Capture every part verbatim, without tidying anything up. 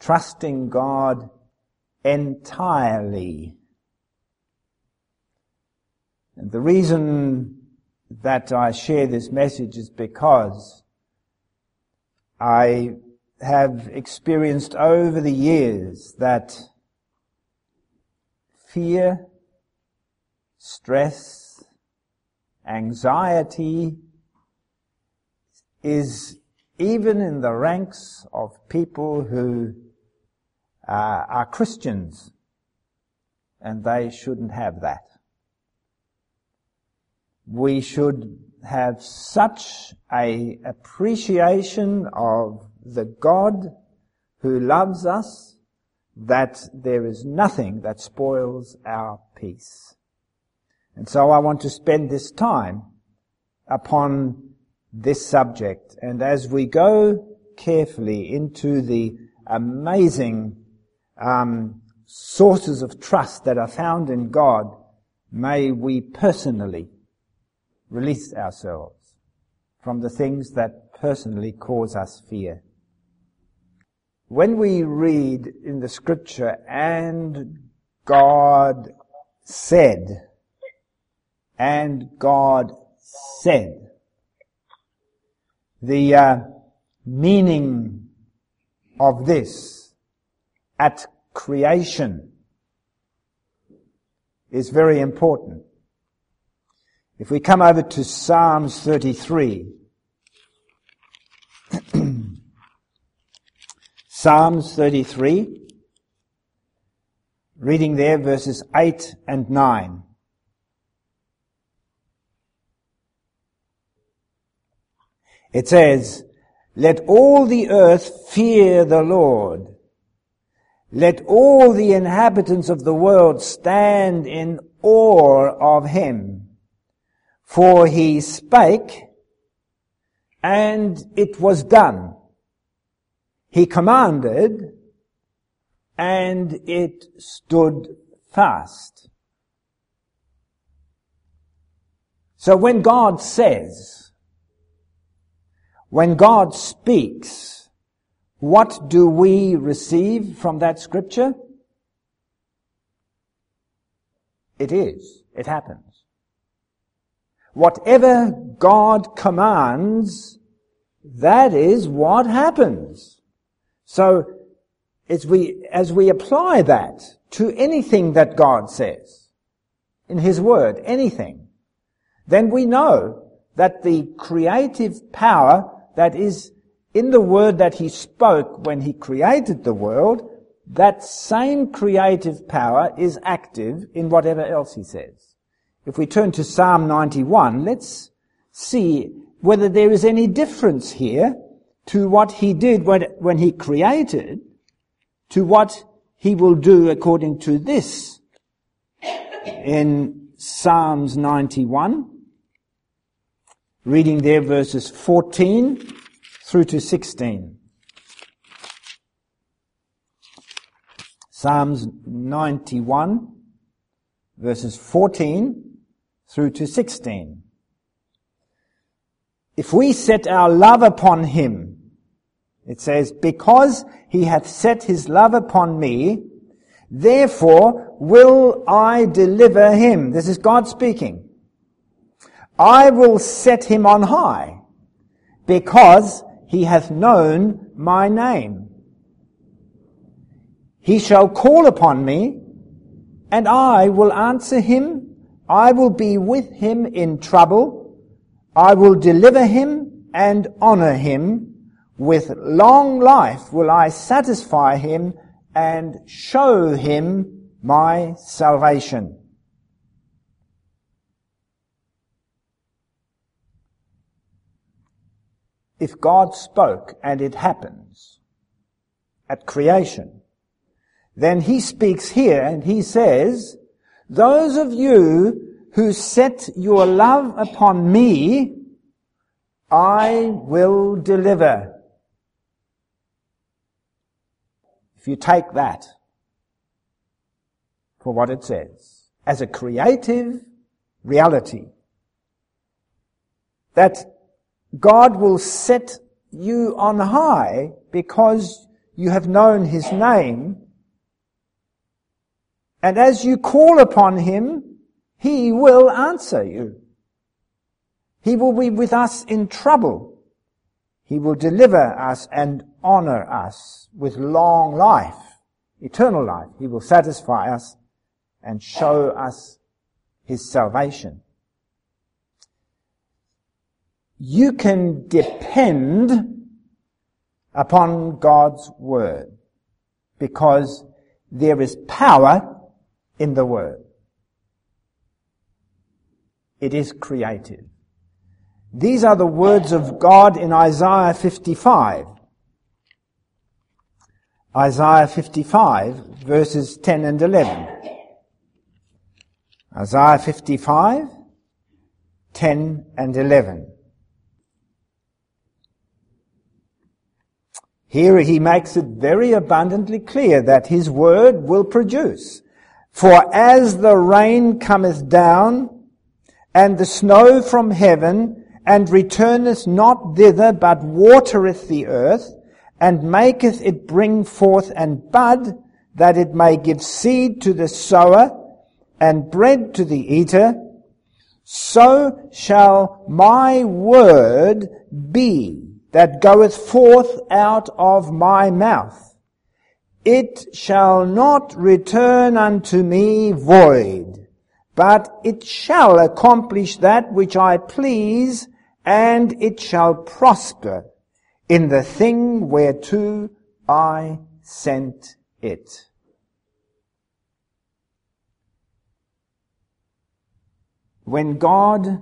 trusting God entirely. And the reason that I share this message is because I have experienced over the years that fear, stress, anxiety is even in the ranks of people who uh, are Christians, and they shouldn't have that. We should have such a appreciation of the God who loves us that there is nothing that spoils our peace. And so I want to spend this time upon this subject. And as we go carefully into the amazing um, sources of trust that are found in God, may we personally release ourselves from the things that personally cause us fear. When we read in the scripture, and God said, and God said, the uh, meaning of this at creation is very important. If we come over to Psalms thirty-three, Psalms thirty-three, reading there verses eight and nine. It says, "Let all the earth fear the Lord. Let all the inhabitants of the world stand in awe of him. For he spake, and it was done. He commanded, and it stood fast." So when God says, when God speaks, what do we receive from that scripture? It is. It happens. Whatever God commands, that is what happens. So as we, as we apply that to anything that God says in His Word, anything, then we know that the creative power that is in the Word that He spoke when He created the world, that same creative power is active in whatever else He says. If we turn to Psalm ninety-one, let's see whether there is any difference here to what He did when, when He created, to what He will do according to this in Psalms ninety-one, reading there verses fourteen through to sixteen. Psalms ninety-one, verses fourteen through to sixteen. If we set our love upon Him, it says, "Because He hath set His love upon me, therefore will I deliver him." This is God speaking. "I will set him on high, because he hath known my name. He shall call upon me, and I will answer him. I will be with him in trouble. I will deliver him and honor him. With long life will I satisfy him and show him my salvation." If God spoke and it happens at creation, then He speaks here and He says, "Those of you who set your love upon me, I will deliver." If you take that for what it says, as a creative reality, that God will set you on high because you have known his name, and as you call upon him, he will answer you. He will be with us in trouble. He will deliver us and honor us with long life, eternal life. He will satisfy us and show us his salvation. You can depend upon God's word because there is power in the word. It is creative. These are the words of God in Isaiah fifty-five. Isaiah fifty-five, verses ten and eleven. Isaiah fifty-five, ten and eleven. Here he makes it very abundantly clear that his word will produce. For as the rain cometh down, and the snow from heaven, and returneth not thither, but watereth the earth, and maketh it bring forth and bud, that it may give seed to the sower, and bread to the eater, so shall my word be that goeth forth out of my mouth. It shall not return unto me void, but it shall accomplish that which I please, and it shall prosper in the thing whereto I sent it. When God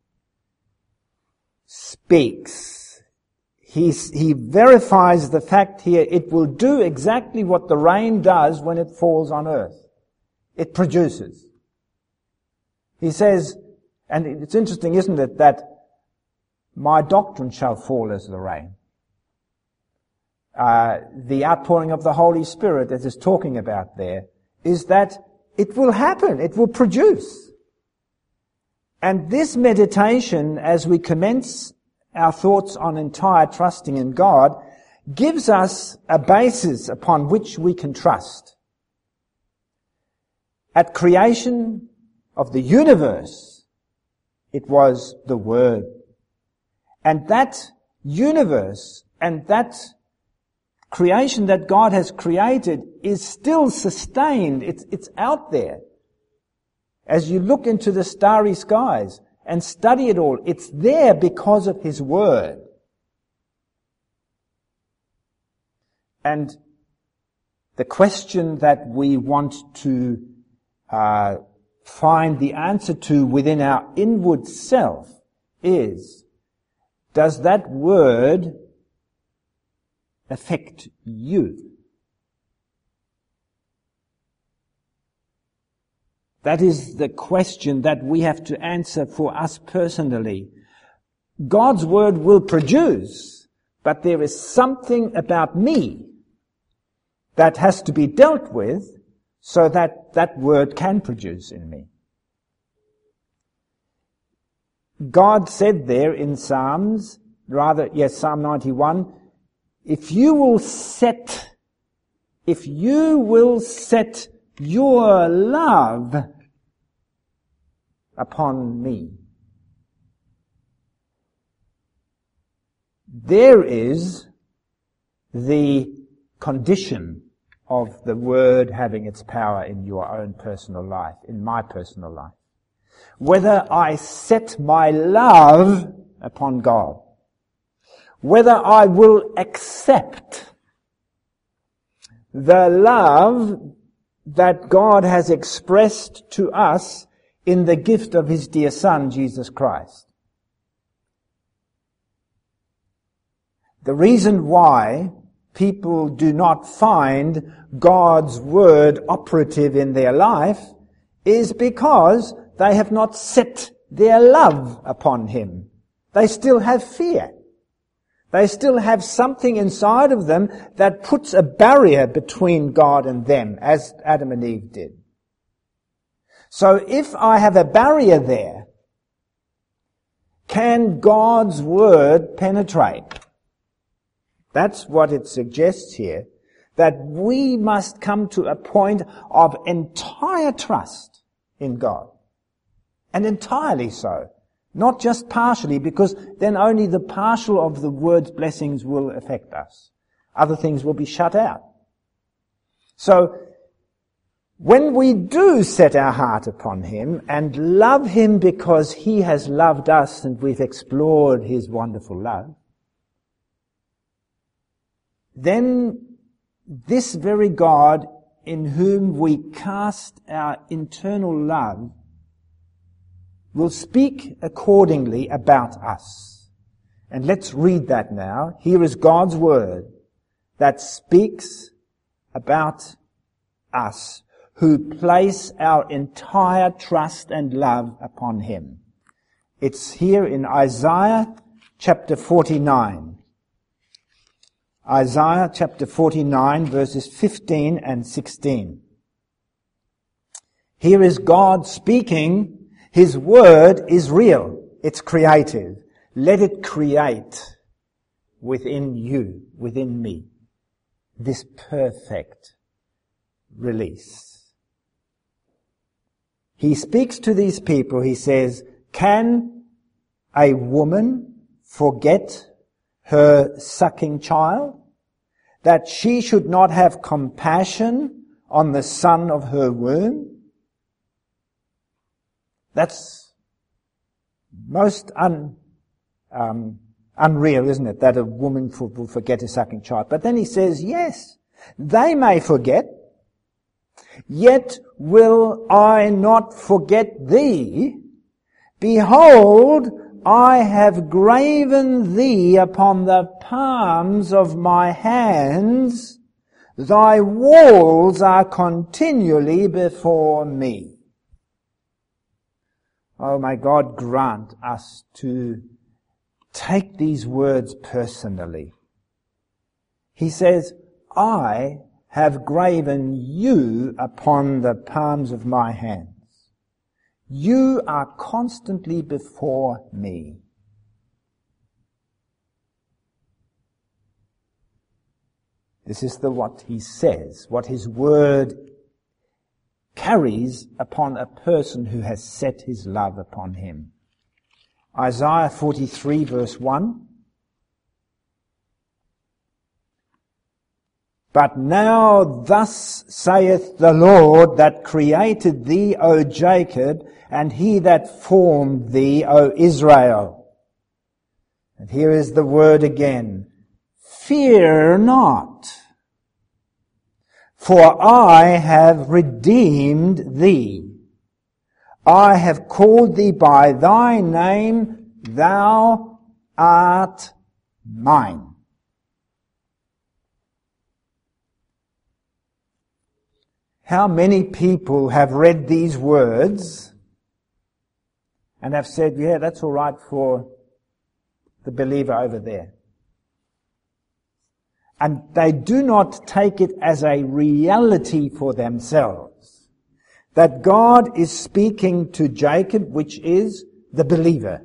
speaks, he, he verifies the fact here, it will do exactly what the rain does when it falls on earth. It produces. He says, and it's interesting, isn't it, that my doctrine shall fall as the rain. Uh, the outpouring of the Holy Spirit that is talking about there is that it will happen, it will produce. And this meditation, as we commence our thoughts on entire trusting in God, gives us a basis upon which we can trust. At creation of the universe, it was the Word. And that universe and that creation that God has created is still sustained. It's, it's out there. As you look into the starry skies and study it all, it's there because of His Word. And the question that we want to uh, find the answer to within our inward self is, does that Word affect you? That is the question that we have to answer for us personally. God's Word will produce, but there is something about me that has to be dealt with so that that Word can produce in me. God said there in Psalms, rather, yes, Psalm ninety-one, if you will set, if you will set your love upon me, there is the condition of the Word having its power in your own personal life, in my personal life. Whether I set my love upon God, whether I will accept the love that God has expressed to us in the gift of His dear Son, Jesus Christ. The reason why people do not find God's Word operative in their life is because they have not set their love upon Him. They still have fear. They still have something inside of them that puts a barrier between God and them, as Adam and Eve did. So if I have a barrier there, can God's Word penetrate? That's what it suggests here. that we must come to a point of entire trust in God. And entirely so. Not just partially, because then only the partial of the word's blessings will affect us. Other things will be shut out. So, when we do set our heart upon Him and love Him because He has loved us and we've explored His wonderful love, then this very God in whom we cast our internal love will speak accordingly about us. And let's read that now. Here is God's word that speaks about us who place our entire trust and love upon Him. It's here in Isaiah chapter forty-nine. Isaiah chapter forty-nine, verses fifteen and sixteen. Here is God speaking. His word is real. It's creative. Let it create within you, within me, this perfect release. He speaks to these people. He says, can a woman forget her sucking child, that she should not have compassion on the son of her womb? That's most un, um, unreal, isn't it, that a woman will forget a sucking child. But then he says, yes, they may forget, yet will I not forget thee. Behold, I have graven thee upon the palms of my hands. Thy walls are continually before me. Oh, may God grant us to take these words personally. He says, I have graven you upon the palms of my hands. You are constantly before me. This is the what he says, what his word carries upon a person who has set his love upon him. Isaiah forty-three verse one. But now thus saith the Lord that created thee, O Jacob, and he that formed thee, O Israel. And here is the word again. Fear not, for I have redeemed thee. I have called thee by thy name, thou art mine. How many people have read these words and have said, yeah, that's all right for the believer over there. And they do not take it as a reality for themselves. That God is speaking to Jacob, which is the believer.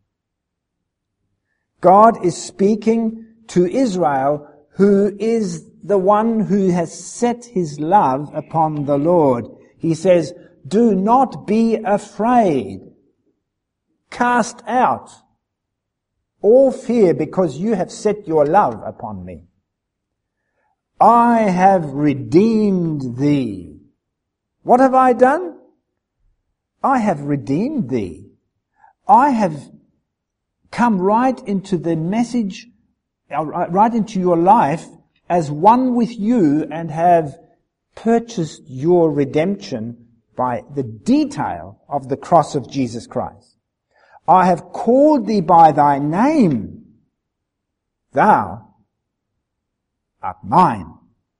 God is speaking to Israel, who is the one who has set his love upon the Lord. He says, do not be afraid. Cast out all fear, because you have set your love upon me. I have redeemed thee. What have I done? I have redeemed thee. I have come right into the message, right into your life as one with you, and have purchased your redemption by the detail of the cross of Jesus Christ. I have called thee by thy name. Thou art mine.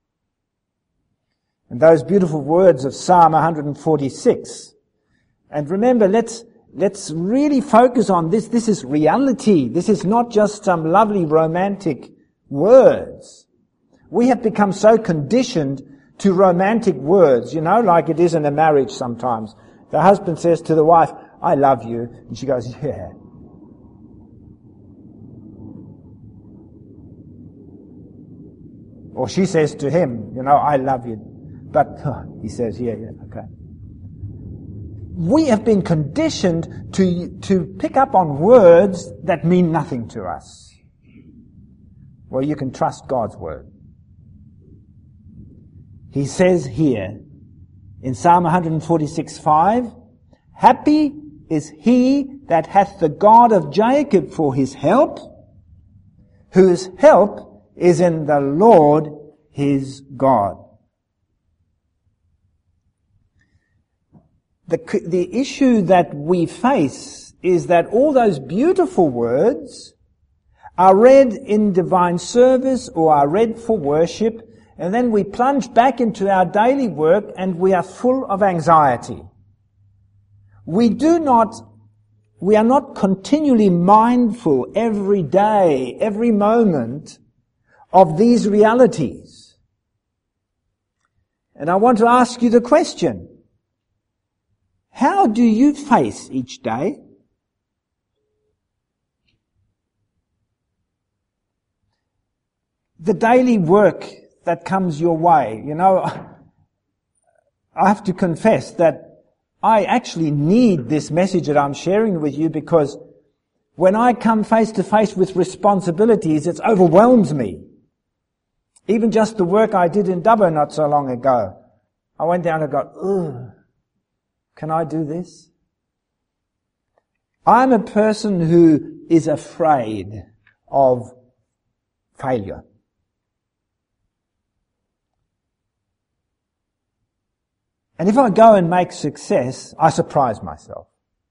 And those beautiful words of Psalm one forty-six. And remember, let's let's really focus on this. This is reality. This is not just some lovely romantic words. We have become so conditioned to romantic words, you know, like it is in a marriage sometimes. The husband says to the wife, I love you. And she goes, yeah. Or Or she says to him, you know, I love you. But oh, he says, yeah, yeah, okay. We have been conditioned to, to pick up on words that mean nothing to us. Well, you can trust God's word. He says here in Psalm one forty-six five, happy is he that hath the God of Jacob for his help, whose help is in the Lord his God. The, the issue that we face is that all those beautiful words are read in divine service or are read for worship, and then we plunge back into our daily work and we are full of anxiety. We do not, we are not continually mindful every day, every moment of these realities. And I want to ask you the question, how do you face each day? The daily work that comes your way. You know, I have to confess that I actually need this message that I'm sharing with you, because when I come face to face with responsibilities, it overwhelms me. Even just the work I did in Dubbo not so long ago. I went down and got, ugh, can I do this? I'm a person who is afraid of failure. And if I go and make success, I surprise myself.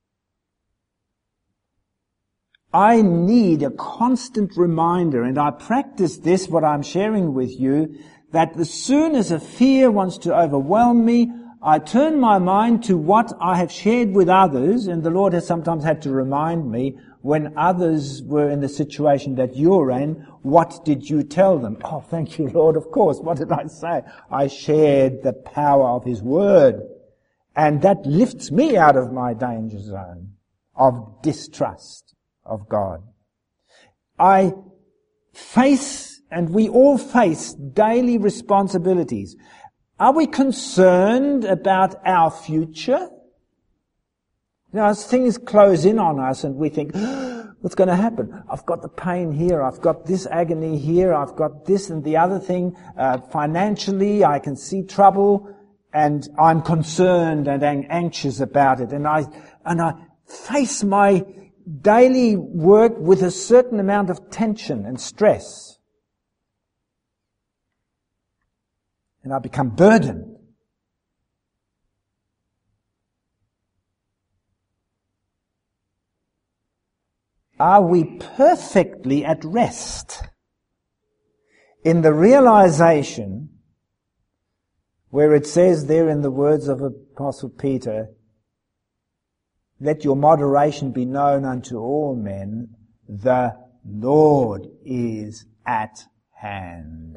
I need a constant reminder, and I practice this, what I'm sharing with you, that as soon as a fear wants to overwhelm me, I turn my mind to what I have shared with others, and the Lord has sometimes had to remind me, when others were in the situation that you're in, what did you tell them? Oh, thank you, Lord, of course. What did I say? I shared the power of His Word. And that lifts me out of my danger zone of distrust of God. I face, and we all face, daily responsibilities. Are we concerned about our future? You know, as things close in on us and we think, what's going to happen? I've got the pain here, I've got this agony here, I've got this and the other thing. Uh, financially, I can see trouble, and I'm concerned and anxious about it. And I, and I face my daily work with a certain amount of tension and stress. And I become burdened. Are we perfectly at rest in the realization where it says there in the words of Apostle Peter, let your moderation be known unto all men, the Lord is at hand.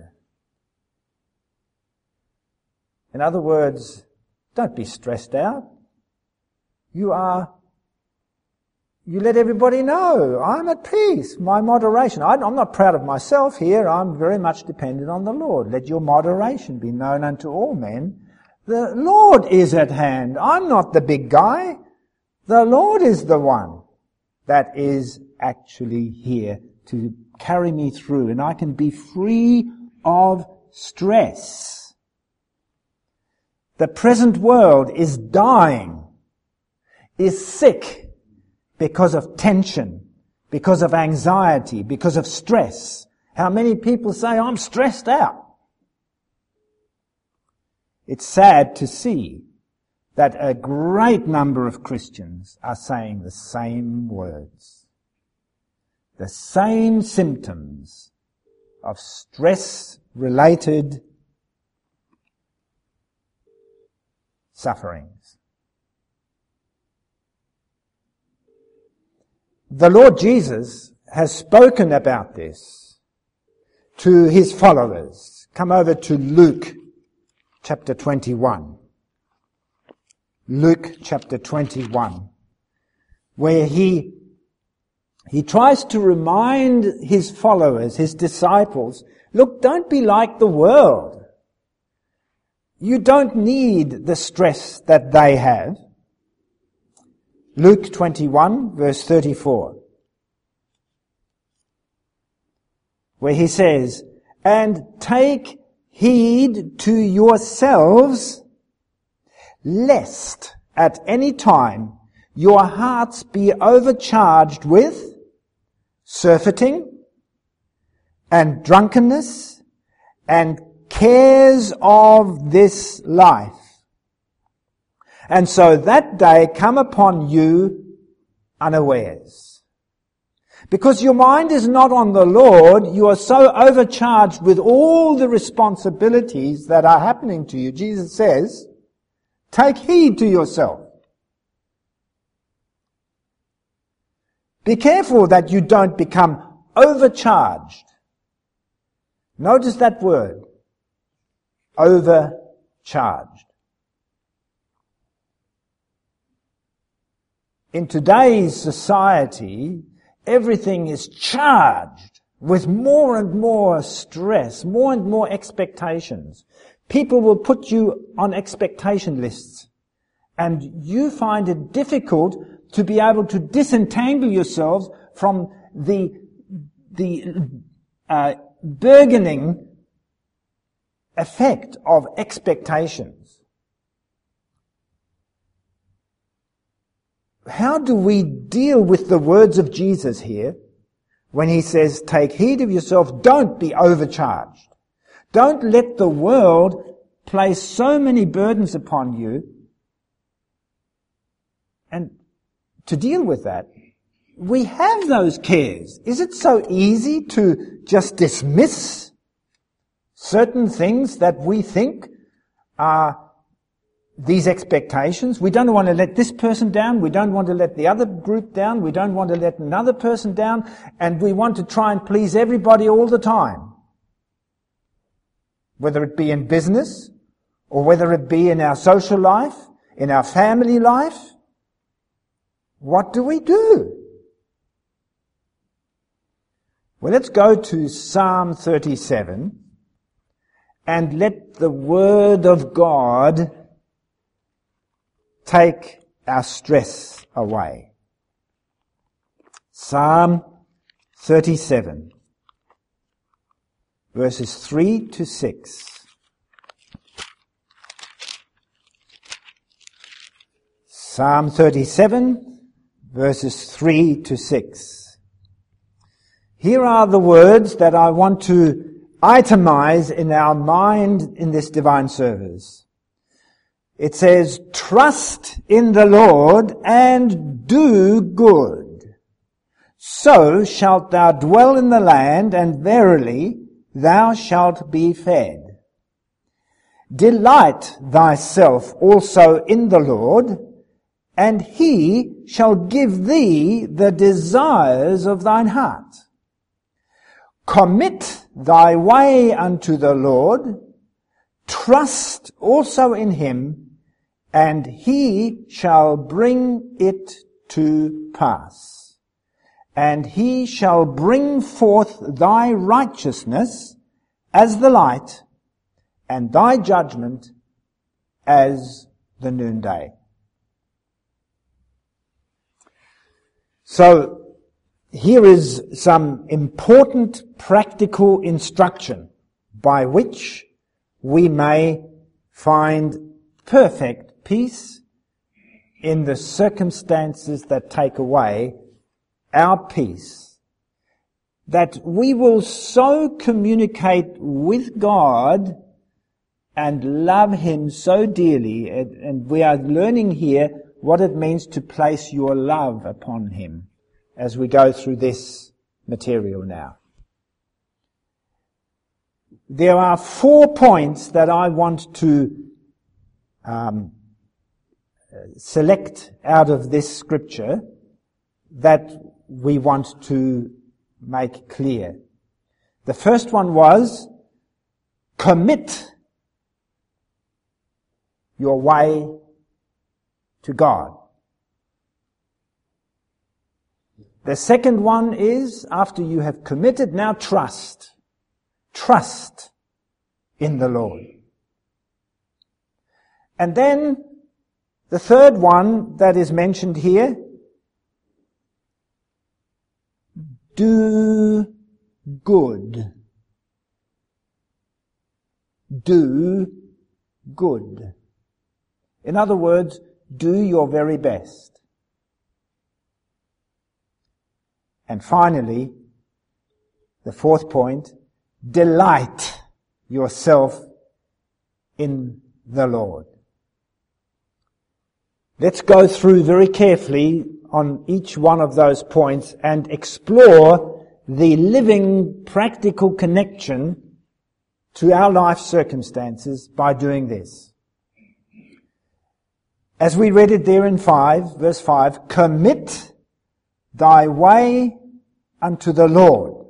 In other words, don't be stressed out. You are You let everybody know, I'm at peace, my moderation. I'm not proud of myself here, I'm very much dependent on the Lord. Let your moderation be known unto all men. The Lord is at hand. I'm not the big guy. The Lord is the one that is actually here to carry me through, and I can be free of stress. The present world is dying, is sick, because of tension, because of anxiety, because of stress. How many people say, I'm stressed out? It's sad to see that a great number of Christians are saying the same words, the same symptoms of stress-related sufferings. The Lord Jesus has spoken about this to His followers. Come over to Luke chapter twenty-one. Luke chapter twenty-one, where he, he tries to remind His followers, His disciples, Look, don't be like the world. You don't need the stress that they have. Luke twenty-one, verse thirty-four, where he says, "And take heed to yourselves, lest at any time your hearts be overcharged with surfeiting and drunkenness and cares of this life. And so that day come upon you unawares." Because your mind is not on the Lord, you are so overcharged with all the responsibilities that are happening to you. Jesus says, take heed to yourself. Be careful that you don't become overcharged. Notice that word, overcharged. In today's society, everything is charged with more and more stress, more and more expectations. People will put you on expectation lists, and you find it difficult to be able to disentangle yourselves from the the uh, burgeoning effect of expectations. How do we deal with the words of Jesus here when he says, take heed of yourself, don't be overcharged. Don't let the world place so many burdens upon you. And to deal with that, we have those cares. Is it so easy to just dismiss certain things that we think are these expectations? We don't want to let this person down. We don't want to let the other group down. We don't want to let another person down. And we want to try and please everybody all the time. Whether it be in business or whether it be in our social life, in our family life. What do we do? Well, let's go to Psalm thirty-seven and let the Word of God take our stress away. Psalm thirty-seven, verses three to six. Psalm thirty-seven, verses three to six. Here are the words that I want to itemize in our mind in this divine service. It says, trust in the Lord and do good. So shalt thou dwell in the land, and verily thou shalt be fed. Delight thyself also in the Lord, and he shall give thee the desires of thine heart. Commit thy way unto the Lord, trust also in him, and he shall bring it to pass. And he shall bring forth thy righteousness as the light, and thy judgment as the noonday. So, here is some important practical instruction by which we may find perfect peace in the circumstances that take away our peace. That we will so communicate with God and love him so dearly, and we are learning here what it means to place your love upon him as we go through this material now. There are four points that I want to um, select out of this scripture that we want to make clear. The first one was, commit your way to God. The second one is, after you have committed, now trust. trust in the Lord. And then the third one that is mentioned here, do good. Do good. In other words, do your very best. And finally, the fourth point, delight yourself in the Lord. Let's go through very carefully on each one of those points and explore the living, practical connection to our life circumstances by doing this. As we read it there in five, verse five, commit thy way unto the Lord.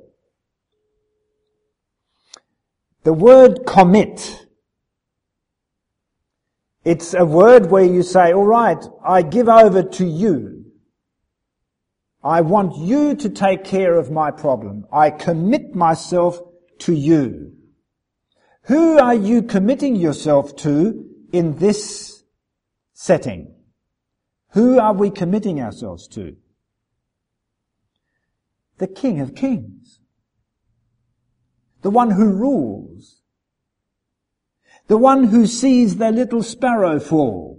The word commit, it's a word where you say, all right, I give over to you. I want you to take care of my problem. I commit myself to you. Who are you committing yourself to in this setting? Who are we committing ourselves to? The King of Kings. The one who rules. The one who sees the little sparrow fall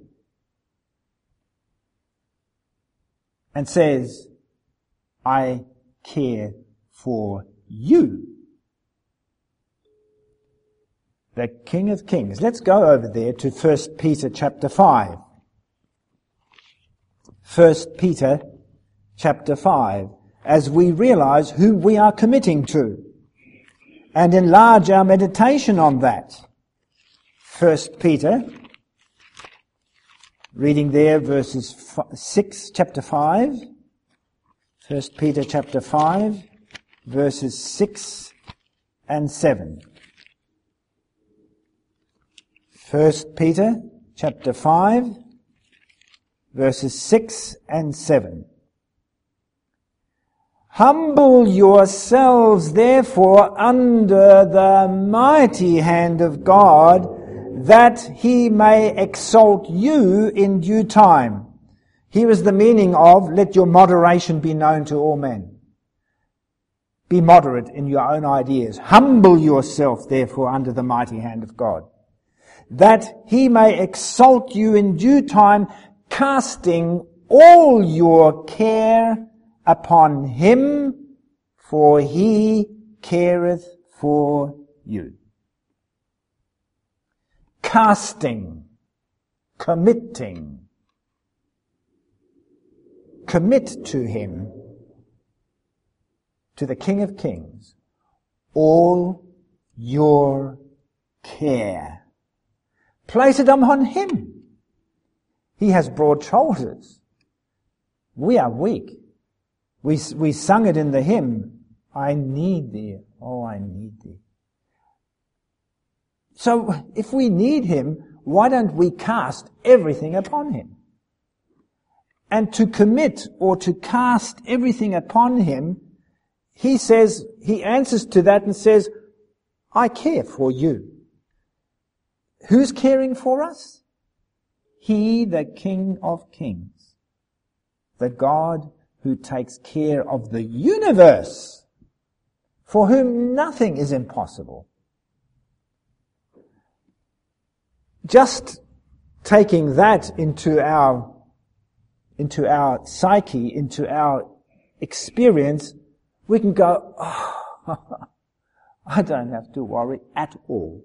and says, I care for you. The King of Kings. Let's go over there to First Peter chapter five. First Peter chapter five, as we realize who we are committing to and enlarge our meditation on that. First Peter, reading there verses f- six, chapter five. First Peter chapter five, verses six and seven. First Peter chapter five, verses six and seven. Humble yourselves therefore under the mighty hand of God, that he may exalt you in due time. Here is the meaning of, let your moderation be known to all men. Be moderate in your own ideas. Humble yourself therefore under the mighty hand of God, that he may exalt you in due time, casting all your care upon him, for he careth for you. Casting, committing, commit to him, to the King of Kings, all your care. Place it upon him. He has broad shoulders. We are weak. We, we sung it in the hymn, I need thee, oh I need thee. So if we need him, why don't we cast everything upon him? And to commit or to cast everything upon him, he says, he answers to that and says, I care for you. Who's caring for us? He, the King of Kings, the God who takes care of the universe, for whom nothing is impossible. Just taking that into our, into our psyche, into our experience, we can go, oh, I don't have to worry at all.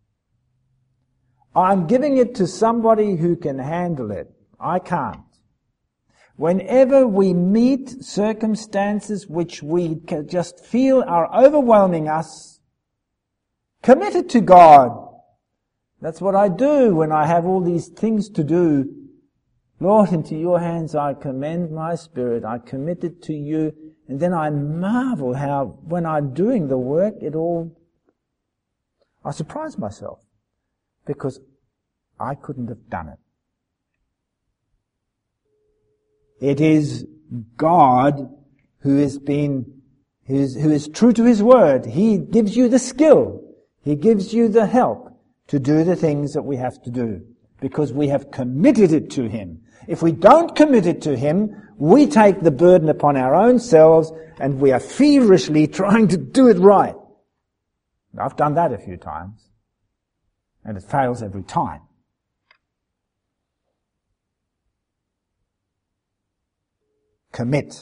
I'm giving it to somebody who can handle it. I can't. Whenever we meet circumstances which we can just feel are overwhelming us, commit it to God. That's what I do when I have all these things to do. Lord, into your hands I commend my spirit. I commit it to you. And then I marvel how, when I'm doing the work, it all, I surprise myself. Because I couldn't have done it. It is God who has been, who is, who is true to his word, he gives you the skill. He gives you the help to do the things that we have to do because we have committed it to him. If we don't commit it to him, we take the burden upon our own selves and we are feverishly trying to do it right. I've done that a few times and it fails every time. Commit.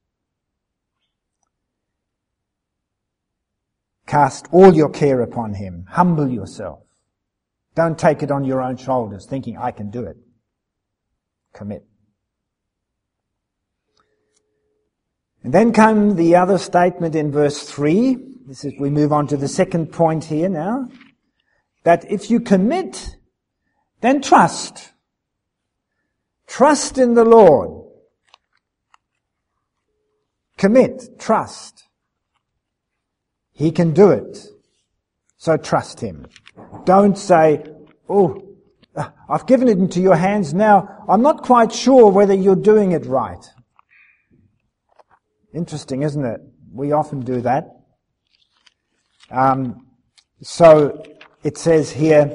Cast all your care upon him. Humble yourself. Don't take it on your own shoulders thinking, I can do it. Commit. And then come the other statement in verse three. This is, we move on to the second point here now. That if you commit, then trust. Trust in the Lord. Commit, trust. He can do it. So trust him. Don't say, oh, I've given it into your hands now. I'm not quite sure whether you're doing it right. Interesting, isn't it? We often do that. Um, so it says here,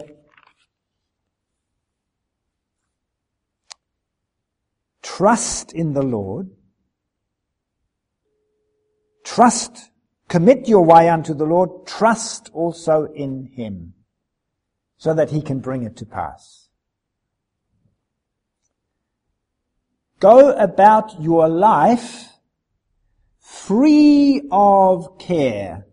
trust in the Lord. Trust, commit your way unto the Lord. Trust also in him, so that he can bring it to pass. Go about your life free of care.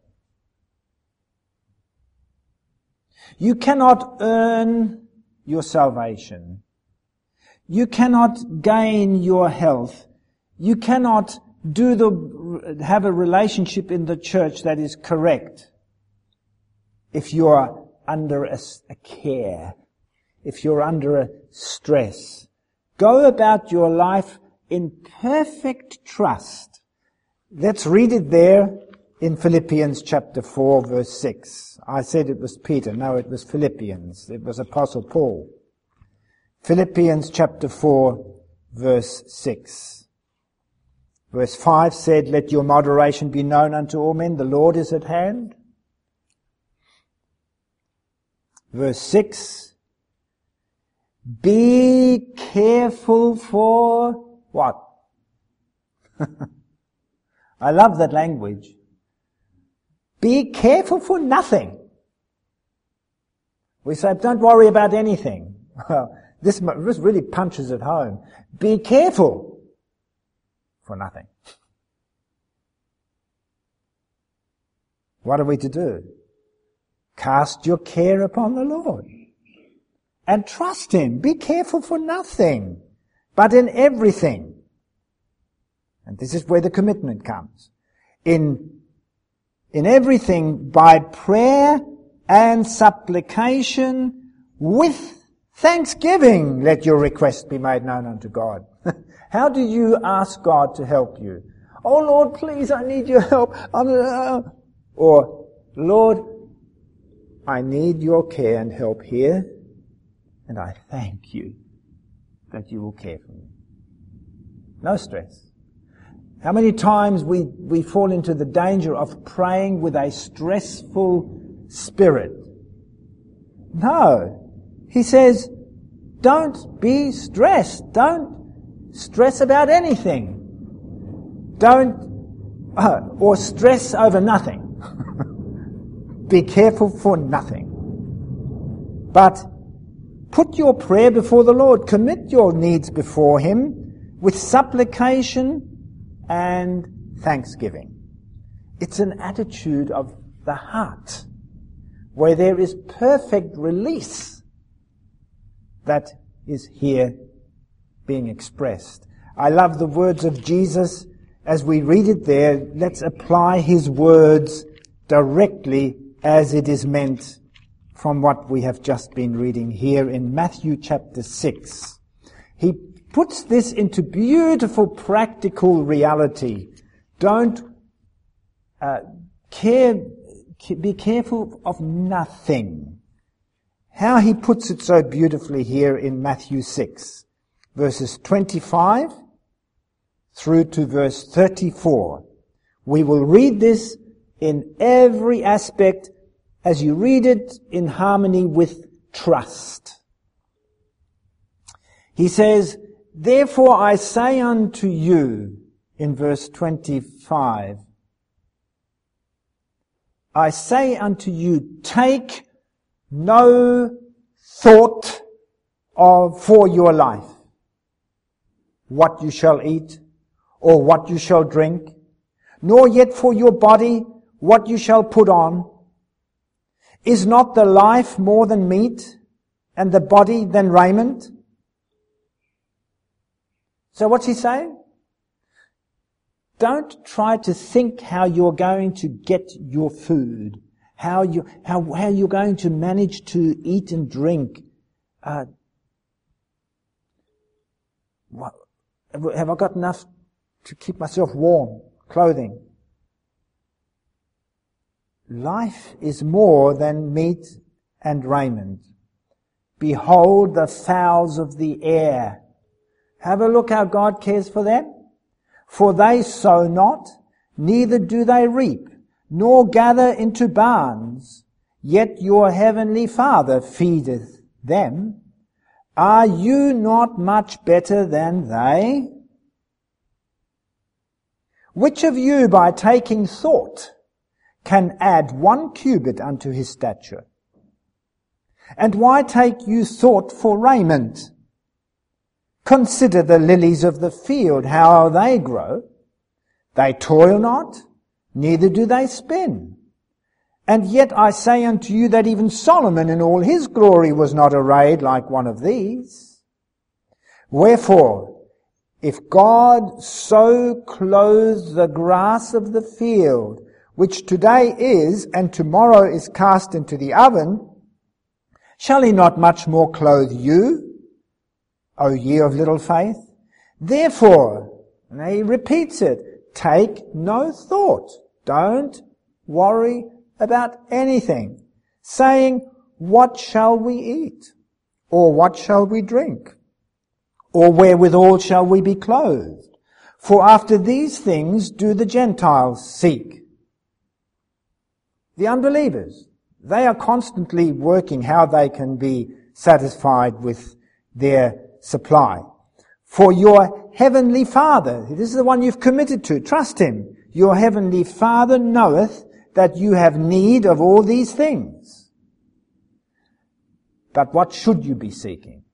You cannot earn your salvation. You cannot gain your health. You cannot do the, have a relationship in the church that is correct if you are under a, a care, if you're under a stress. Go about your life in perfect trust. Let's read it there in Philippians chapter four, verse six. I said it was Peter. No, it was Philippians. It was Apostle Paul. Philippians chapter four, verse six. Verse five said, let your moderation be known unto all men. The Lord is at hand. Verse six, be careful for what? I love that language. Be careful for nothing. We say, don't worry about anything. Well, this really punches it home. Be careful for nothing. What are we to do? Cast your care upon the Lord and trust him. Be careful for nothing, but in everything. And this is where the commitment comes. In, in everything, by prayer and supplication with thanksgiving, let your request be made known unto God. How do you ask God to help you? Oh Lord, please, I need your help. I'm, uh, or, Lord, I need your care and help here, and I thank you that you will care for me. No stress. How many times we, we fall into the danger of praying with a stressful spirit? No. He says, don't be stressed. Don't stress about anything. Don't, uh, or stress over nothing. Be careful for nothing. But put your prayer before the Lord. Commit your needs before him with supplication and thanksgiving. It's an attitude of the heart where there is perfect release that is here being expressed. I love the words of Jesus. As we read it there, let's apply his words directly as it is meant from what we have just been reading here in Matthew chapter six. He puts this into beautiful practical reality. Don't uh, care, be careful of nothing. How he puts it so beautifully here in Matthew six, verses twenty-five through to verse thirty-four. We will read this in every aspect as you read it in harmony with trust. He says, therefore I say unto you, in verse twenty-five, I say unto you, take no thought of for your life, what you shall eat, or what you shall drink, nor yet for your body, what you shall put on. Is not the life more than meat, and the body than raiment? So what's he saying? Don't try to think how you're going to get your food, how you how how you're going to manage to eat and drink. Uh, what, have I got enough to keep myself warm? Clothing. Life is more than meat and raiment. Behold the fowls of the air. Have a look how God cares for them. For they sow not, neither do they reap, nor gather into barns, yet your heavenly Father feedeth them. Are you not much better than they? Which of you, by taking thought, can add one cubit unto his stature? And why take you thought for raiment? Consider the lilies of the field, how they grow. They toil not, neither do they spin. And yet I say unto you that even Solomon in all his glory was not arrayed like one of these. Wherefore, if God so clothes the grass of the field, which today is and tomorrow is cast into the oven, shall he not much more clothe you, O ye of little faith? Therefore, and he repeats it, take no thought. Don't worry about anything, saying, what shall we eat? Or what shall we drink? Or wherewithal shall we be clothed? For after these things do the Gentiles seek. The unbelievers, they are constantly working how they can be satisfied with their supply. For your heavenly Father, this is the one you've committed to, trust him. Your heavenly Father knoweth that you have need of all these things. But what should you be seeking?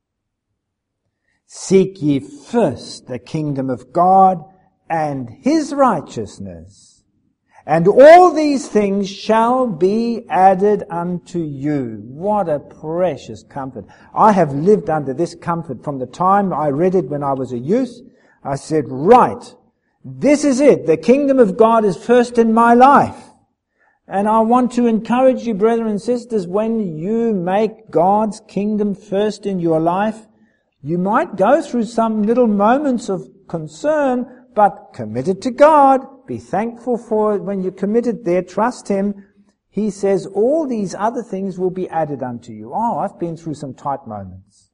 Seek ye first the kingdom of God and his righteousness, and all these things shall be added unto you. What a precious comfort. I have lived under this comfort from the time I read it when I was a youth. I said, right, this is it. The kingdom of God is first in my life. And I want to encourage you, brethren and sisters, when you make God's kingdom first in your life, you might go through some little moments of concern, but committed to God. Be thankful for it when you're committed there. Trust him. He says all these other things will be added unto you. Oh, I've been through some tight moments.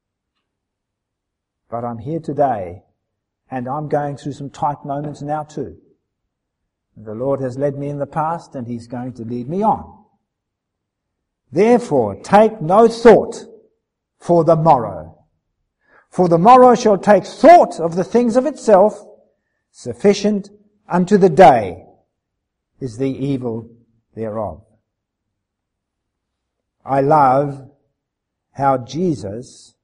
But I'm here today, and I'm going through some tight moments now too. The Lord has led me in the past, and he's going to lead me on. Therefore, take no thought for the morrow. For the morrow shall take thought of the things of itself. Sufficient unto the day is the evil thereof. I love how Jesus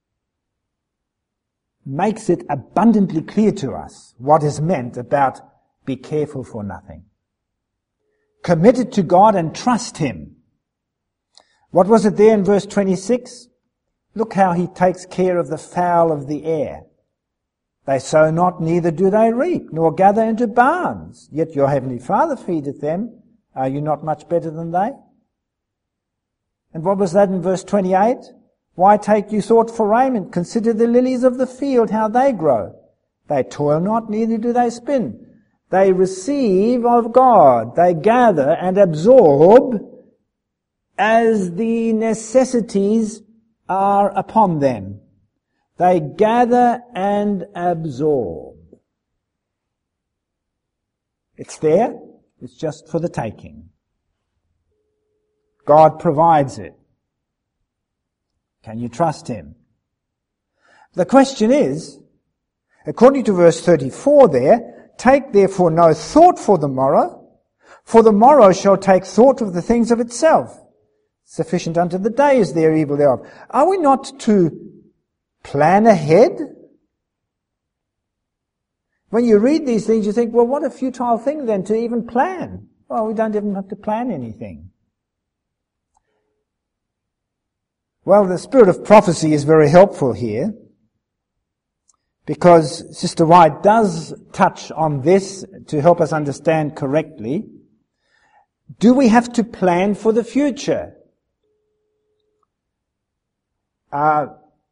makes it abundantly clear to us what is meant about be careful for nothing. Committed to God and trust him. What was it there in verse twenty-six? Look how he takes care of the fowl of the air. They sow not, neither do they reap, nor gather into barns. Yet your heavenly Father feedeth them. Are you not much better than they? And what was that in verse twenty-eight? Why take you thought for raiment? Consider the lilies of the field, how they grow. They toil not, neither do they spin. They receive of God. They gather and absorb as the necessities are upon them. They gather and absorb. It's there, it's just for the taking. God provides it. Can you trust Him? The question is, according to verse thirty-four there, take therefore no thought for the morrow, for the morrow shall take thought of the things of itself. Sufficient unto the day is their evil thereof. Are we not to plan ahead? When you read these things, you think, well, what a futile thing then to even plan. Well, we don't even have to plan anything. Well, the spirit of prophecy is very helpful here, because Sister White does touch on this to help us understand correctly. Do we have to plan for the future? Uh,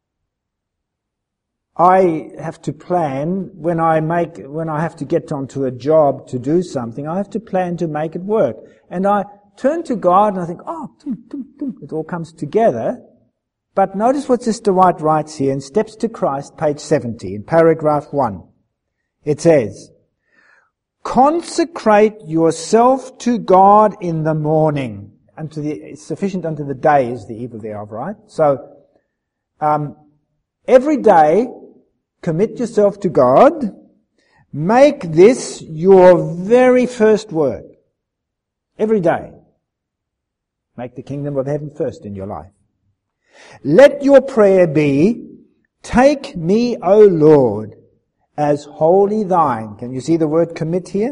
I have to plan when I make, when I have to get onto a job to do something, I have to plan to make it work. And I turn to God and I think, oh, dum, dum, dum, it all comes together. But notice what Sister White writes here in Steps to Christ, page seventy, in paragraph one. It says, consecrate yourself to God in the morning. Unto the, sufficient unto the day is the evil thereof, right? So, um, every day, commit yourself to God. Make this your very first work. Every day. Make the kingdom of heaven first in your life. Let your prayer be, take me, O Lord, as wholly thine. Can you see the word commit here?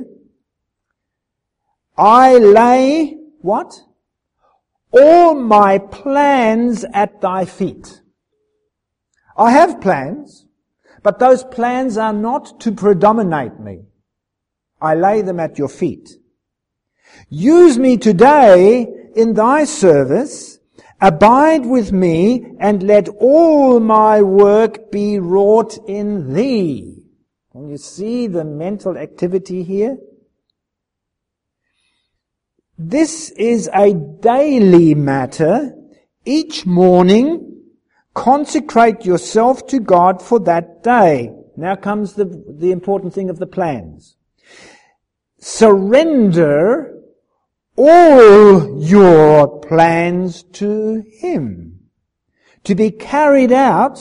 I lay, what? All my plans at thy feet. I have plans, but those plans are not to predominate me. I lay them at your feet. Use me today in thy service. Abide with me, and let all my work be wrought in thee. Can you see the mental activity here? This is a daily matter. Each morning, consecrate yourself to God for that day. Now comes the, the important thing of the plans. Surrender all your plans to Him, to be carried out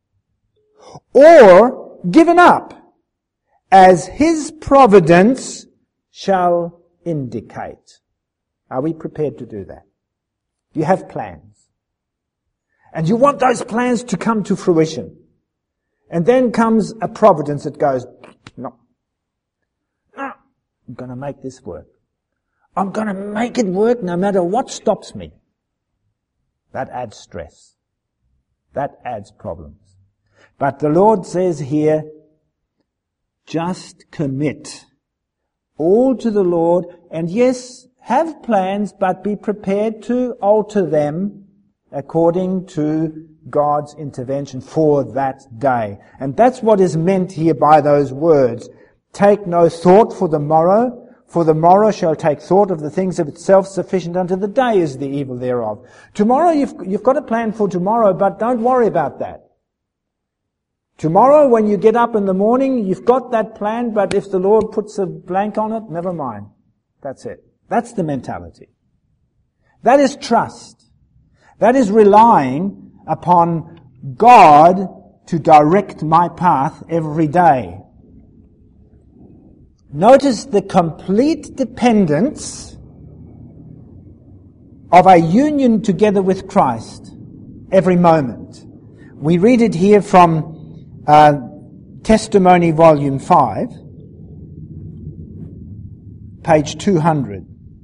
or given up as His providence shall indicate. Are we prepared to do that? You have plans. And you want those plans to come to fruition. And then comes a providence that goes, no, no, I'm going to make this work. I'm going to make it work no matter what stops me. That adds stress. That adds problems. But the Lord says here, just commit all to the Lord. And yes, have plans, but be prepared to alter them according to God's intervention for that day. And that's what is meant here by those words. Take no thought for the morrow, for the morrow shall take thought of the things of itself. Sufficient unto the day is the evil thereof. Tomorrow, you've, you've got a plan for tomorrow, but don't worry about that. Tomorrow, when you get up in the morning, you've got that plan, but if the Lord puts a blank on it, never mind. That's it. That's the mentality. That is trust. That is relying upon God to direct my path every day. Notice the complete dependence of a union together with Christ every moment. We read it here from uh, Testimony Volume five, page two hundred.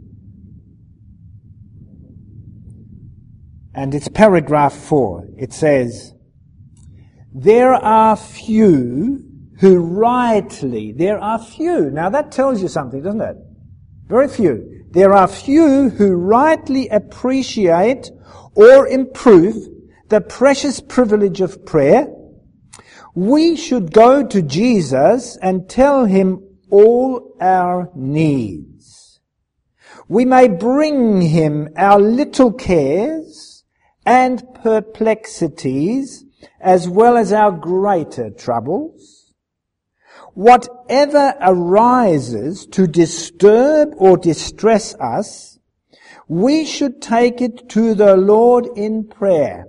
And it's paragraph four. It says, there are few who rightly, there are few. Now that tells you something, doesn't it? Very few. There are few who rightly appreciate or improve the precious privilege of prayer. We should go to Jesus and tell Him all our needs. We may bring Him our little cares and perplexities as well as our greater troubles. Whatever arises to disturb or distress us, we should take it to the Lord in prayer.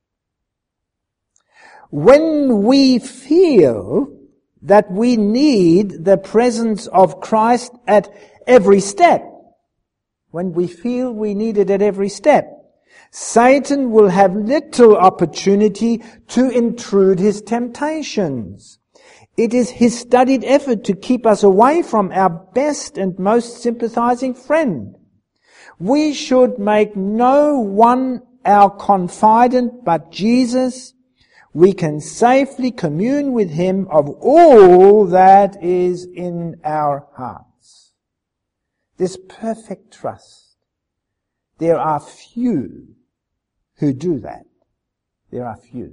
When we feel that we need the presence of Christ at every step, when we feel we need it at every step, Satan will have little opportunity to intrude his temptations. It is his studied effort to keep us away from our best and most sympathizing friend. We should make no one our confidant but Jesus. We can safely commune with him of all that is in our hearts. This perfect trust. There are few who do that. There are few.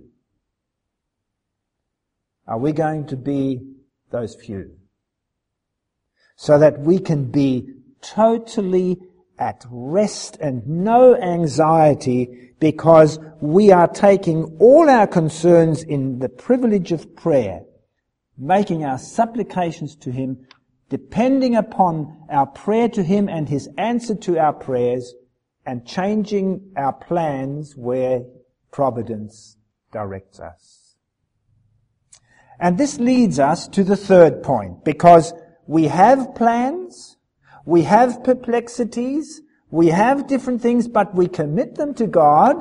Are we going to be those few? So that we can be totally at rest and no anxiety because we are taking all our concerns in the privilege of prayer, making our supplications to him, depending upon our prayer to him and his answer to our prayers, and changing our plans where providence directs us. And this leads us to the third point, because we have plans, we have perplexities, we have different things, but we commit them to God.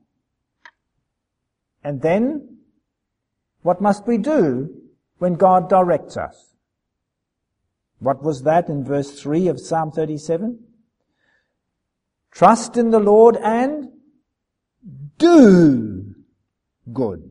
And then, what must we do when God directs us? What was that in verse three of Psalm thirty-seven? Trust in the Lord and do good.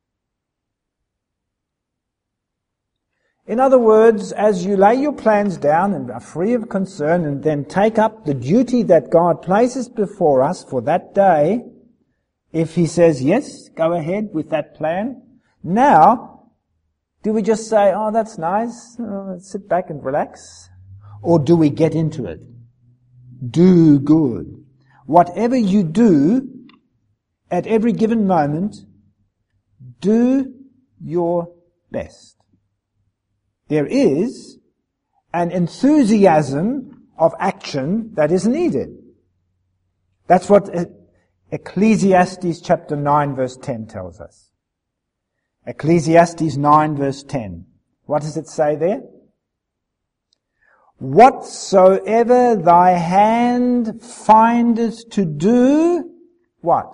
In other words, as you lay your plans down and are free of concern and then take up the duty that God places before us for that day, if he says, yes, go ahead with that plan, now, do we just say, oh, that's nice, oh, sit back and relax? Or do we get into it? Do good. Whatever you do at every given moment, do your best. There is an enthusiasm of action that is needed. That's what Ecclesiastes chapter nine verse ten tells us. Ecclesiastes nine verse ten. What does it say there? Whatsoever thy hand findeth to do, what?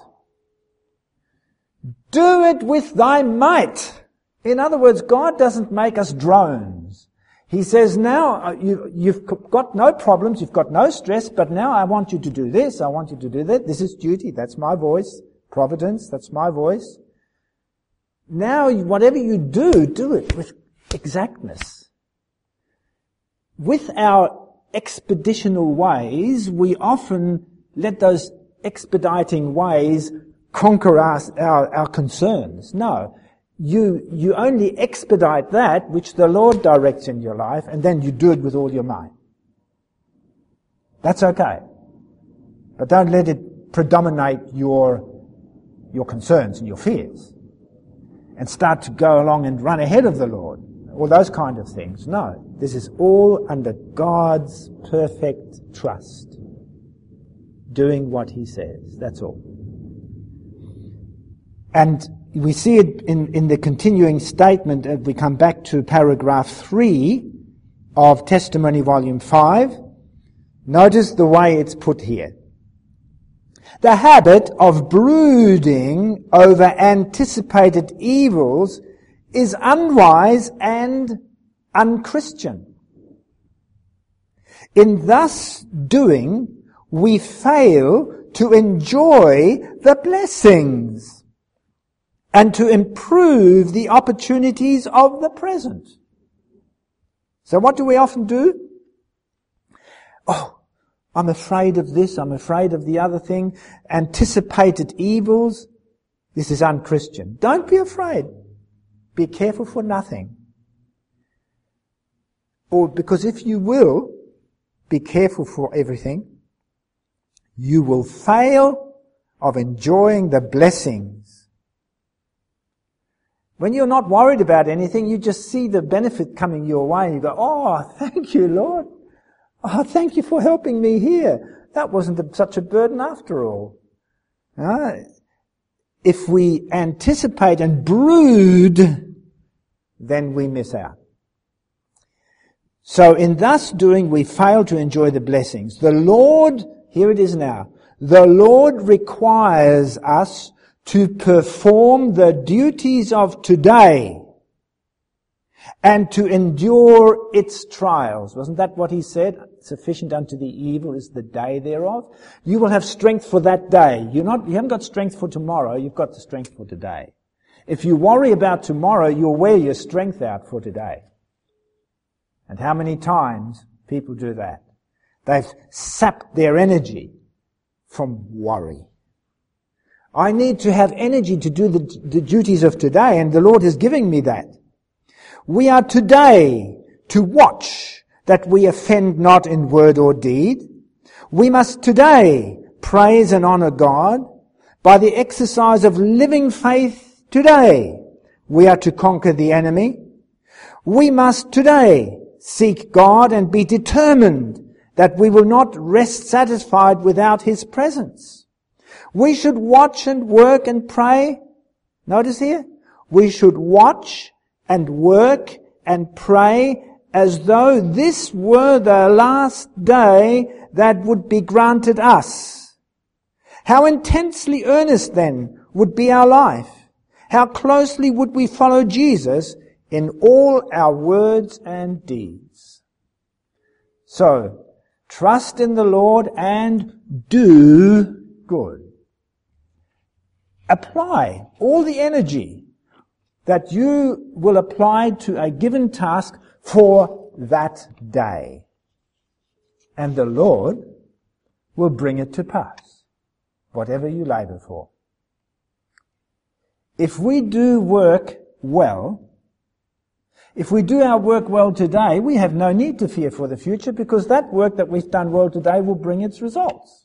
Do it with thy might. In other words, God doesn't make us drones. He says, now you, you've got no problems, you've got no stress, but now I want you to do this, I want you to do that. This is duty, that's my voice. Providence, that's my voice. Now, whatever you do, do it with exactness. With our expeditional ways, we often let those expediting ways conquer us, our, our concerns. No. You, you only expedite that which the Lord directs in your life, and then you do it with all your might. That's okay. But don't let it predominate your, your concerns and your fears. And start to go along and run ahead of the Lord. All those kind of things. No. This is all under God's perfect trust. Doing what he says. That's all. And we see it in, in the continuing statement as we come back to paragraph three of Testimony Volume five. Notice the way it's put here. The habit of brooding over anticipated evils is unwise and unchristian. In thus doing, we fail to enjoy the blessings and to improve the opportunities of the present. So what do we often do? Oh, I'm afraid of this, I'm afraid of the other thing. Anticipated evils. This is unchristian. Don't be afraid. Be careful for nothing. Or because if you will be careful for everything, you will fail of enjoying the blessings When you're not worried about anything, you just see the benefit coming your way and you go, oh, thank you, Lord. Oh, thank you for helping me here. That wasn't such a burden after all. Uh, if we anticipate and brood, then we miss out. So in thus doing, we fail to enjoy the blessings. The Lord, here it is now, the Lord requires us to perform the duties of today and to endure its trials. Wasn't that what he said? Sufficient unto the evil is the day thereof. You will have strength for that day. You're not, you haven't got strength for tomorrow, you've got the strength for today. If you worry about tomorrow, you'll wear your strength out for today. And how many times people do that? They've sapped their energy from worry. I need to have energy to do the, the duties of today, and the Lord is giving me that. We are today to watch that we offend not in word or deed. We must today praise and honor God by the exercise of living faith today. We are to conquer the enemy. We must today seek God and be determined that we will not rest satisfied without His presence. We should watch and work and pray. Notice here, we should watch and work and pray as though this were the last day that would be granted us. How intensely earnest then would be our life. How closely would we follow Jesus in all our words and deeds. So, trust in the Lord and do good. Apply all the energy that you will apply to a given task for that day. And the Lord will bring it to pass, whatever you labor for. If we do work well, if we do our work well today, we have no need to fear for the future, because that work that we've done well today will bring its results.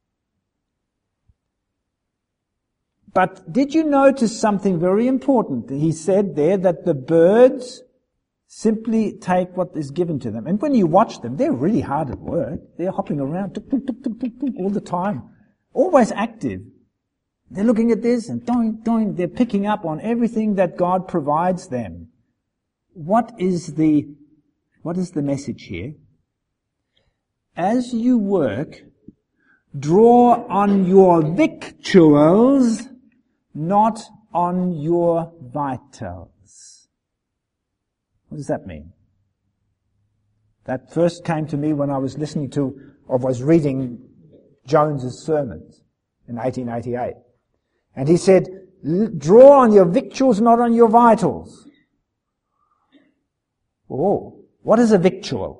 But did you notice something very important? He said there that the birds simply take what is given to them. And when you watch them, they're really hard at work. They're hopping around tuk, tuk, tuk, tuk, tuk, tuk, all the time. Always active. They're looking at this and doing, doing. They're picking up on everything that God provides them. What is the, what is the message here? As you work, draw on your victuals, not on your vitals. What does that mean? That first came to me when I was listening to, or was reading Jones's sermons in eighteen eighty-eight. And he said, draw on your victuals, not on your vitals. Oh, what is a victual?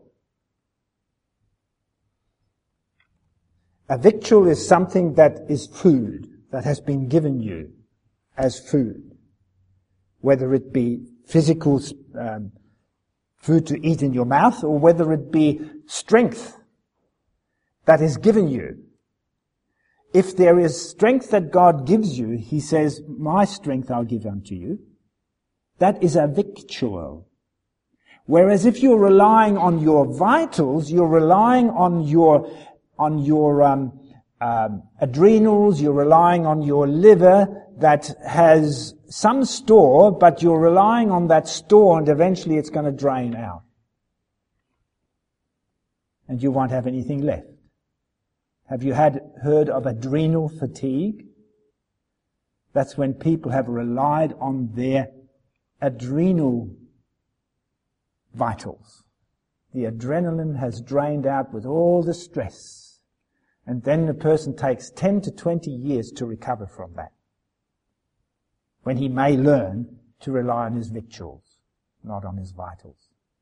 A victual is something that is food, that has been given you as food. Whether it be physical um, food to eat in your mouth, or whether it be strength that is given you. If there is strength that God gives you, He says, my strength I'll give unto you. That is a victual. Whereas if you're relying on your vitals, you're relying on your, on your, um, um, adrenals, you're relying on your liver that has some store, but you're relying on that store and eventually it's going to drain out. And you won't have anything left. Have you had heard of adrenal fatigue? That's when people have relied on their adrenal vitals. The adrenaline has drained out with all the stress. And then the person takes ten to twenty years to recover from that. When he may learn to rely on his victuals, not on his vitals.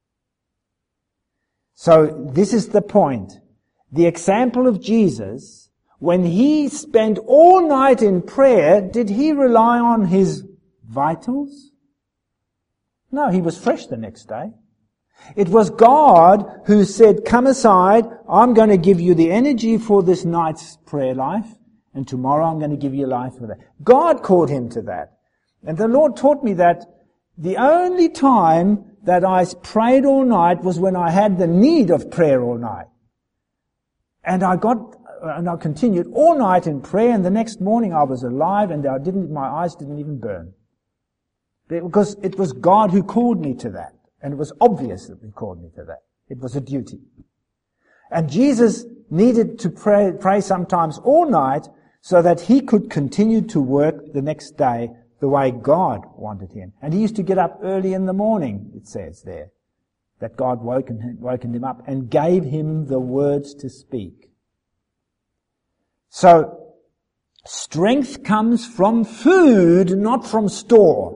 So this is the point. The example of Jesus, when he spent all night in prayer, did he rely on his vitals? No, he was fresh the next day. It was God who said, come aside, I'm going to give you the energy for this night's prayer life, and tomorrow I'm going to give you life for that. God called him to that. And the Lord taught me that The only time that I prayed all night was when I had the need of prayer all night. And I got, and I continued all night in prayer, and the next morning I was alive, and I didn't, my eyes didn't even burn. Because it was God who called me to that. And it was obvious that He called me to that. It was a duty. And Jesus needed to pray, pray sometimes all night so that He could continue to work the next day the way God wanted Him. And He used to get up early in the morning, it says there, that God woken him, woken him up and gave him the words to speak. So, strength comes from food, not from store.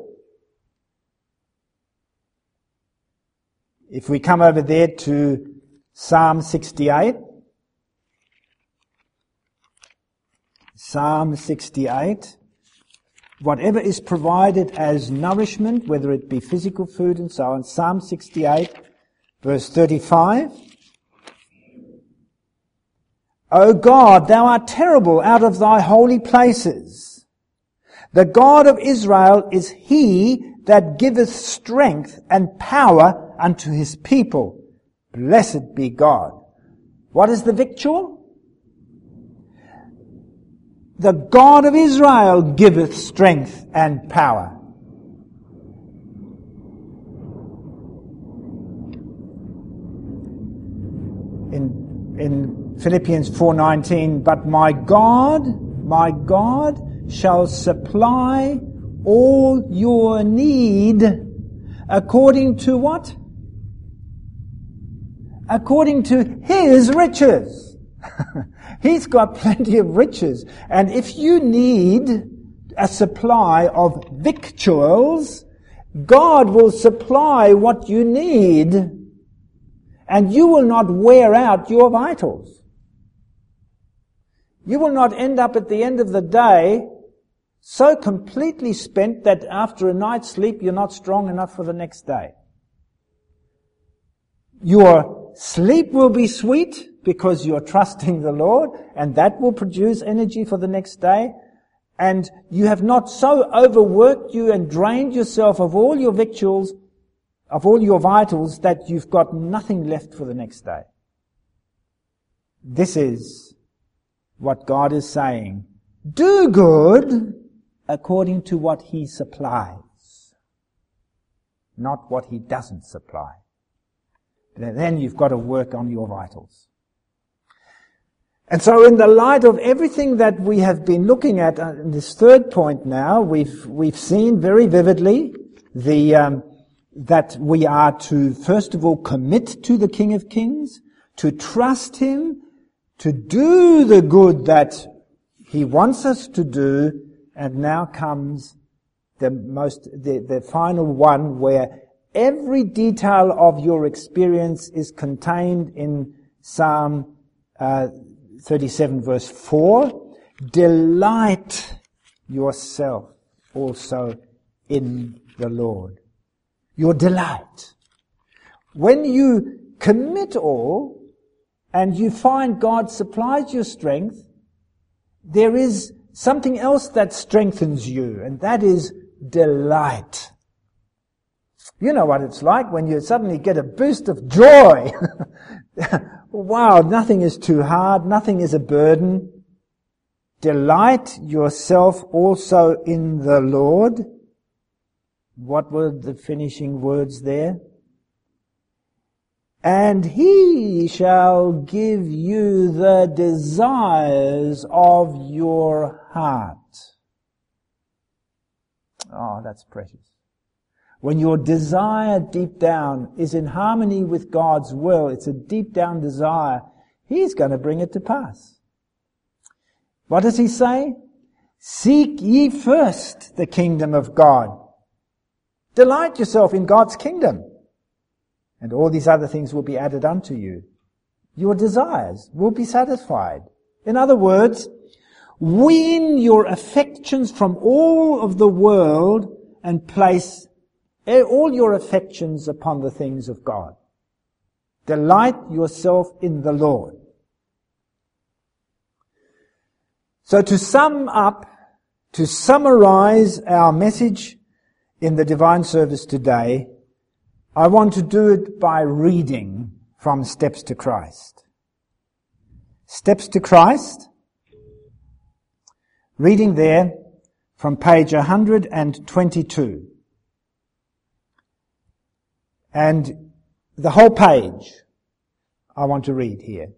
If we come over there to Psalm sixty-eight. Psalm sixty-eight. Whatever is provided as nourishment, whether it be physical food and so on. Psalm sixty-eight, verse thirty-five. O God, thou art terrible out of thy holy places. The God of Israel is he that giveth strength and power unto his people. Blessed be God. What is the victual? The God of Israel giveth strength and power. In, in Philippians four nineteen, but my God, my God shall supply all your need according to what? According to His riches. He's got plenty of riches. And if you need a supply of victuals, God will supply what you need, and you will not wear out your vitals. You will not end up at the end of the day so completely spent that after a night's sleep you're not strong enough for the next day. Your sleep will be sweet because you're trusting the Lord, and that will produce energy for the next day. And you have not so overworked you and drained yourself of all your victuals, of all your vitals, that you've got nothing left for the next day. This is what God is saying. Do good according to what He supplies, not what He doesn't supply. Then you've got to work on your vitals. And so in the light of everything that we have been looking at uh, in this third point now, we've we've seen very vividly the um, that we are to first of all commit to the King of Kings, to trust Him, to do the good that He wants us to do, and now comes the most the, the final one where every detail of your experience is contained in Psalm uh, thirty-seven verse four. Delight yourself also in the Lord. Your delight. When you commit all and you find God supplies your strength, there is something else that strengthens you, and that is delight. You know what it's like when you suddenly get a boost of joy. Wow, nothing is too hard, nothing is a burden. Delight yourself also in the Lord. What were the finishing words there? And He shall give you the desires of your heart. Oh, that's precious. When your desire deep down is in harmony with God's will, it's a deep down desire, He's going to bring it to pass. What does He say? Seek ye first the kingdom of God. Delight yourself in God's kingdom, and all these other things will be added unto you. Your desires will be satisfied. In other words, wean your affections from all of the world and place all your affections upon the things of God. Delight yourself in the Lord. So to sum up, to summarize our message, in the divine service today, I want to do it by reading from Steps to Christ. Steps to Christ, reading there from page one hundred twenty-two. And the whole page I want to read here.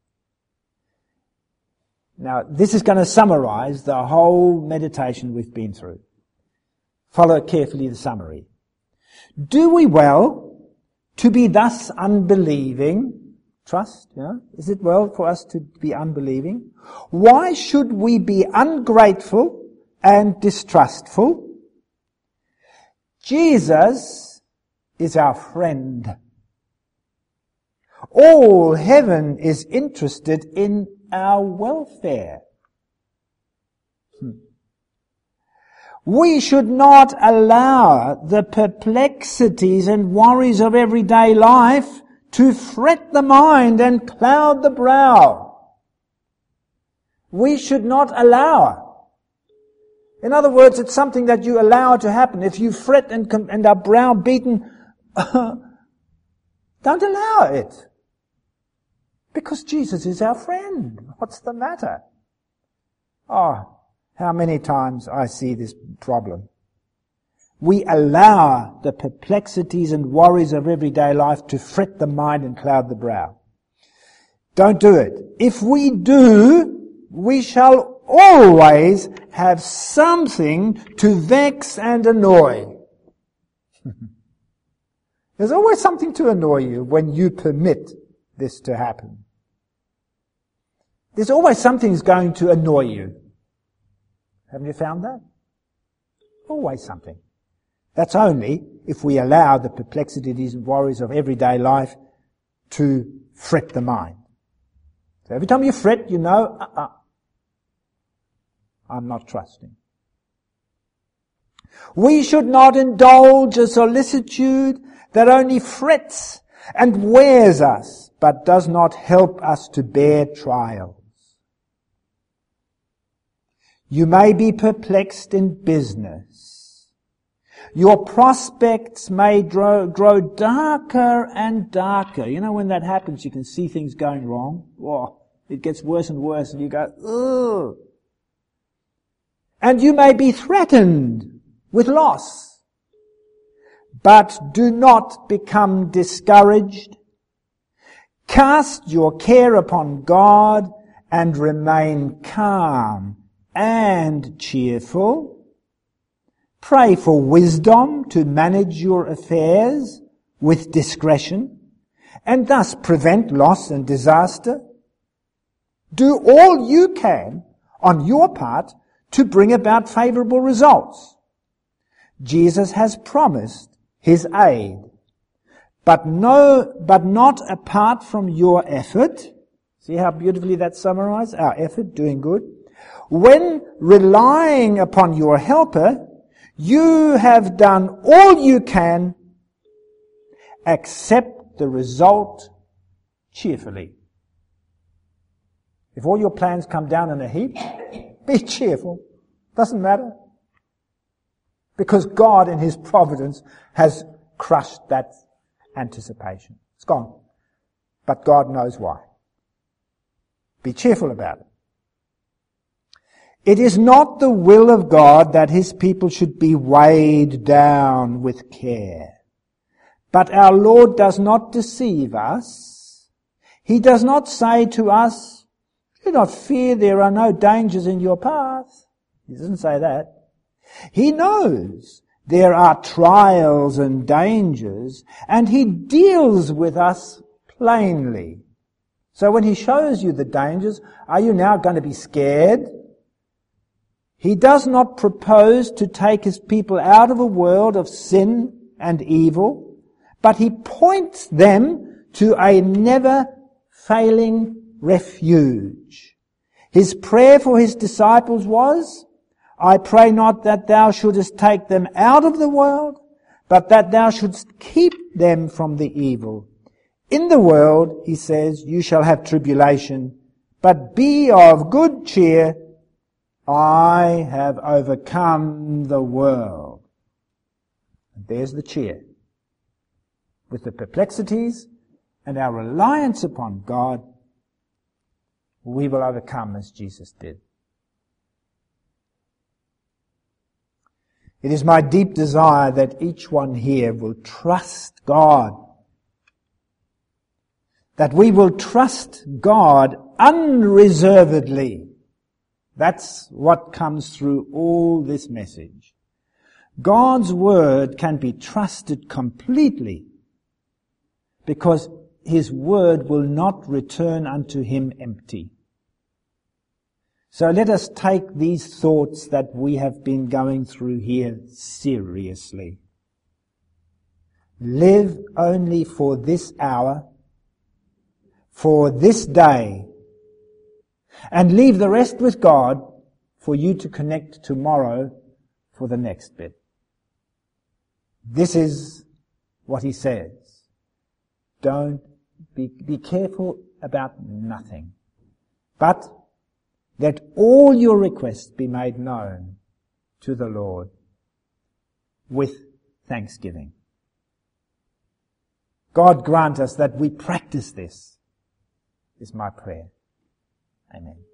Now, this is going to summarize the whole meditation we've been through. Follow carefully the summary. Do we well to be thus unbelieving? Trust, you know? Is it well for us to be unbelieving? Why should we be ungrateful and distrustful? Jesus is our friend. All heaven is interested in our welfare. Hmm. We should not allow the perplexities and worries of everyday life to fret the mind and cloud the brow. We should not allow. In other words, it's something that you allow to happen. If you fret and, and are browbeaten, don't allow it. Because Jesus is our friend. What's the matter? Oh, how many times I see this problem. We allow the perplexities and worries of everyday life to fret the mind and cloud the brow. Don't do it. If we do, we shall always have something to vex and annoy. There's always something to annoy you when you permit this to happen. There's always something that's going to annoy you. Haven't you found that? Always something. That's only if we allow the perplexities and worries of everyday life to fret the mind. So every time you fret, you know, uh-uh, I'm not trusting. We should not indulge a solicitude that only frets and wears us, but does not help us to bear trials. You may be perplexed in business. Your prospects may grow, grow darker and darker. You know, when that happens, you can see things going wrong. Oh, it gets worse and worse, and you go, ugh. And you may be threatened with loss. But do not become discouraged. Cast your care upon God and remain calm and cheerful. Pray for wisdom to manage your affairs with discretion and thus prevent loss and disaster. Do all you can on your part to bring about favorable results. Jesus has promised his aid, but no, but not apart from your effort. See how beautifully that's summarized? Our effort, doing good. When relying upon your helper, you have done all you can. Accept the result cheerfully. If all your plans come down in a heap, be cheerful. Doesn't matter. Because God in his providence has crushed that anticipation. It's gone. But God knows why. Be cheerful about it. It is not the will of God that his people should be weighed down with care. But our Lord does not deceive us. He does not say to us, do not fear, there are no dangers in your path. He doesn't say that. He knows there are trials and dangers, and he deals with us plainly. So when he shows you the dangers, are you now going to be scared? He does not propose to take his people out of a world of sin and evil, but he points them to a never-failing refuge. His prayer for his disciples was, I pray not that thou shouldest take them out of the world, but that thou shouldst keep them from the evil. In the world, he says, you shall have tribulation, but be of good cheer. I have overcome the world. And there's the cheer. With the perplexities and our reliance upon God, we will overcome as Jesus did. It is my deep desire that each one here will trust God. That we will trust God unreservedly. That's what comes through all this message. God's word can be trusted completely because his word will not return unto him empty. So let us take these thoughts that we have been going through here seriously. Live only for this hour, for this day, and leave the rest with God for you to connect tomorrow for the next bit. This is what he says. Don't be, be careful about nothing, but let all your requests be made known to the Lord with thanksgiving. God grant us that we practice this, is my prayer. Amen.